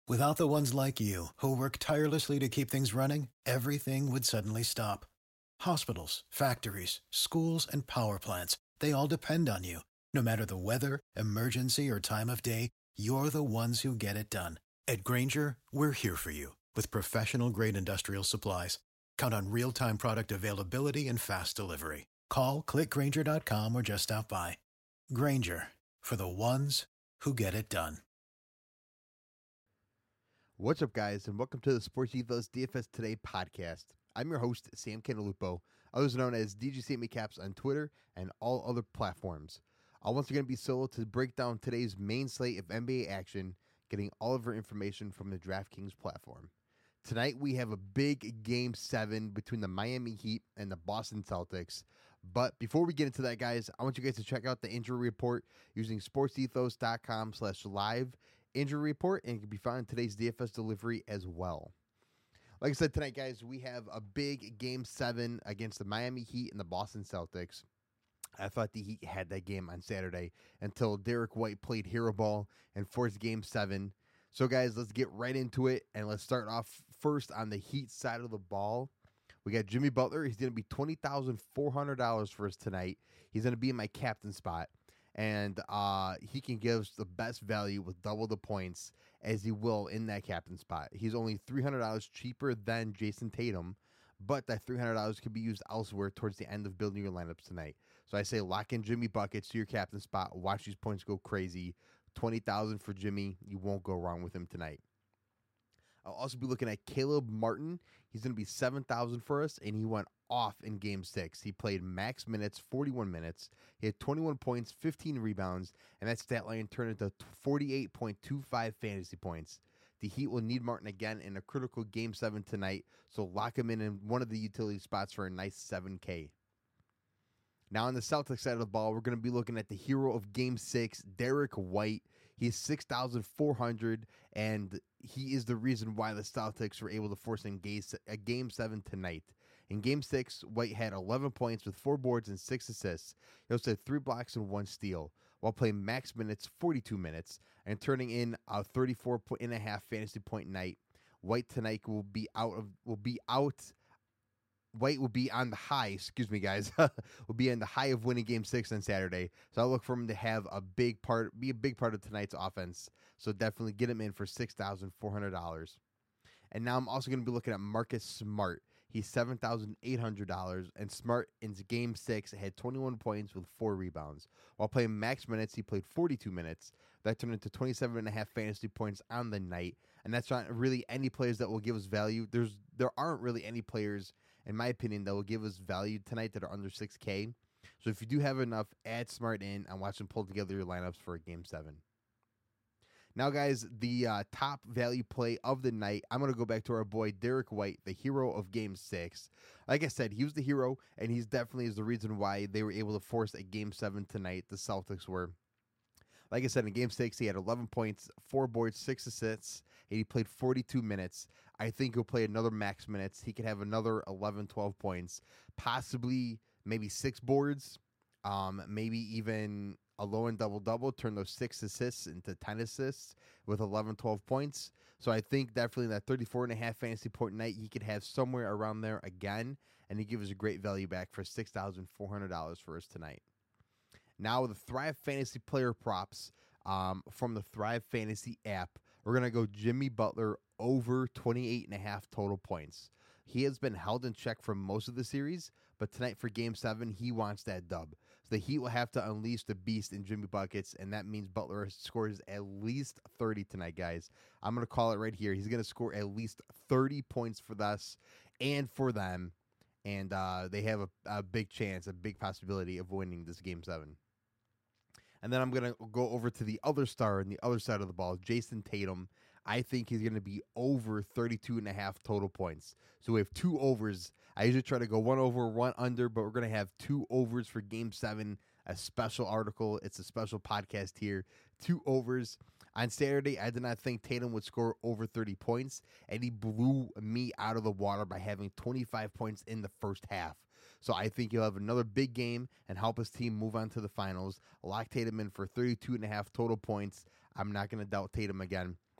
Without the ones like you, who work tirelessly to keep things running, everything would suddenly stop. Hospitals, factories, schools, and power plants, they all depend on you. No matter the weather, emergency, or time of day, you're the ones who get it done. At Grainger, we're here for you with professional-grade industrial supplies. Count on real-time product availability and fast delivery. Call, clickgrainger.com, or just stop by. Grainger, for the ones who get it done. What's up, guys, and welcome to the Sports Ethos DFS Today podcast. I'm your host, Sam Cantalupo, otherwise known as DJ Sammy Caps on Twitter and all other platforms. I'll once again be solo to break down today's main slate of NBA action, getting all of our information from the DraftKings platform. Tonight, we have a big Game 7 between the Miami Heat and the Boston Celtics. But before we get into that, guys, I want you guys to check out the injury report using sportsethos.com/live injury report, and it can be found in today's DFS delivery as well. Like I said, tonight, guys, we have a big Game 7 against the Miami Heat and the Boston Celtics. I thought the Heat had that game on Saturday until Derek White played hero ball and forced Game 7. So, guys, let's get right into it, and let's start off first on the Heat side of the ball. We got Jimmy Butler. He's going to be $20,400 for us tonight. He's going to be in my captain spot, and he can give us the best value with double the points as he will in that captain spot. He's only $300 cheaper than Jason Tatum, but that $300 could be used elsewhere towards the end of building your lineups tonight. So I say lock in Jimmy Buckets to your captain spot. Watch these points go crazy. $20,000 for Jimmy. You won't go wrong with him tonight. I'll also be looking at Caleb Martin. He's going to be $7,000 for us, and he went off in Game 6. He played max minutes, 41 minutes. He had 21 points, 15 rebounds, and that stat line turned into 48.25 fantasy points. The Heat will need Martin again in a critical Game 7 tonight, so lock him in one of the utility spots for a nice $7K. Now on the Celtics side of the ball, we're going to be looking at the hero of Game 6, Derek White. He's $6,400, and he is the reason why the Celtics were able to force in a Game 7 tonight. In Game 6, White had 11 points with 4 boards and 6 assists. He also had 3 blocks and 1 steal, while playing max minutes, 42 minutes, and turning in a 34.5 fantasy point night. White tonight will be White will be on the high, will be on the high of winning Game 6 on Saturday. So I look for him to have be a big part of tonight's offense. So definitely get him in for $6,400. And now I'm also going to be looking at Marcus Smart. He's $7,800, and Smart in Game 6 had 21 points with 4 rebounds. While playing max minutes, he played 42 minutes. That turned into 27.5 fantasy points on the night, and that's not really any players that will give us value. There aren't really any players, in my opinion, that will give us value tonight that are under 6K. So if you do have enough, add Smart in and watch him pull together your lineups for a Game 7. Now, guys, the top value play of the night, I'm going to go back to our boy Derek White, the hero of Game 6. Like I said, he was the hero, and he's definitely is the reason why they were able to force a Game 7 tonight. The Celtics were. Like I said, in Game 6, he had 11 points, 4 boards, 6 assists, and he played 42 minutes. I think he'll play another max minutes. He could have another 11, 12 points, possibly maybe 6 boards, maybe even a low-end double-double, turn those 6 assists into 10 assists with 11, 12 points. So I think definitely that 34.5 fantasy point night, he could have somewhere around there again, and he gives us a great value back for $6,400 for us tonight. Now, the Thrive Fantasy player props from the Thrive Fantasy app, we're going to go Jimmy Butler over 28.5 total points. He has been held in check for most of the series, but tonight for Game 7, he wants that dub. So the Heat will have to unleash the beast in Jimmy Buckets, and that means Butler scores at least 30 tonight, guys. I'm going to call it right here. He's going to score at least 30 points for us and for them, and they have a big chance, a big possibility of winning this Game 7. And then I'm going to go over to the other star on the other side of the ball, Jason Tatum. I think he's going to be over 32.5 total points. So we have 2 overs. I usually try to go 1 over, 1 under, but we're going to have 2 overs for Game 7, a special article. It's a special podcast here. 2 overs. On Saturday, I did not think Tatum would score over 30 points, and he blew me out of the water by having 25 points in the first half. So I think he'll have another big game and help his team move on to the finals. Lock Tatum in for 32.5 total points. I'm not going to doubt Tatum again.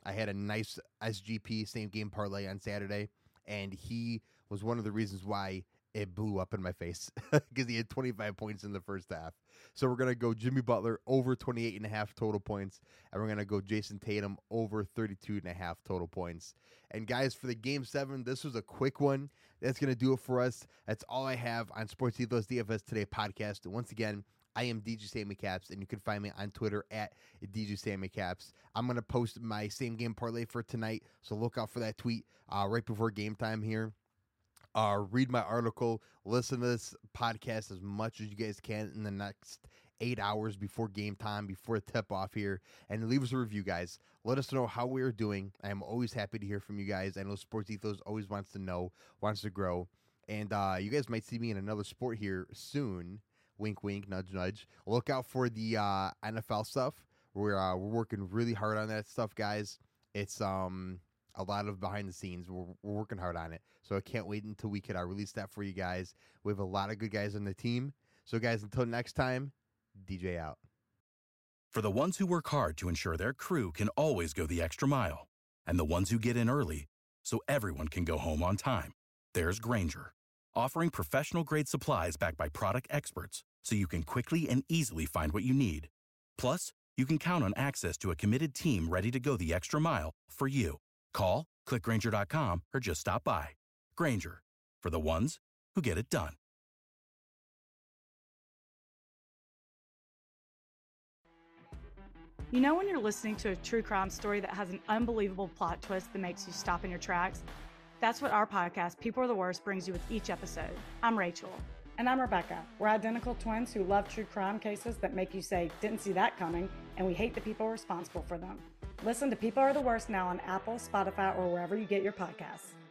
I had a nice SGP same game parlay on Saturday, and he was one of the reasons why it blew up in my face because he had 25 points in the first half. So we're going to go Jimmy Butler over 28.5 total points, and we're going to go Jason Tatum over 32.5 total points. And guys, for the Game 7, this was a quick one. That's going to do it for us. That's all I have on Sports Ethos DFS Today podcast. And once again, I am DJ Sammy Caps, and you can find me on Twitter at DJ Sammy Caps. I'm going to post my same game parlay for tonight, so look out for that tweet right before game time here. Read my article, listen to this podcast as much as you guys can in the next 8 hours before game time, before tip-off here, and leave us a review, guys. Let us know how we are doing. I am always happy to hear from you guys. I know Sports Ethos always wants to know, wants to grow, and you guys might see me in another sport here soon. Wink, wink, nudge, nudge. Look out for the NFL stuff. We're working really hard on that stuff, guys. It's a lot of behind the scenes. We're working hard on it. So I can't wait until we can release that for you guys. We have a lot of good guys on the team. So guys, until next time, DJ out. For the ones who work hard to ensure their crew can always go the extra mile, and the ones who get in early so everyone can go home on time, there's Grainger, offering professional-grade supplies backed by product experts so you can quickly and easily find what you need. Plus, you can count on access to a committed team ready to go the extra mile for you. Call, click Grainger.com, or just stop by. Grainger, for the ones who get it done. You know when you're listening to a true crime story that has an unbelievable plot twist that makes you stop in your tracks? That's what our podcast, People Are the Worst, brings you with each episode. I'm Rachel. And I'm Rebecca. We're identical twins who love true crime cases that make you say, didn't see that coming, and we hate the people responsible for them. Listen to People Are the Worst now on Apple, Spotify, or wherever you get your podcasts.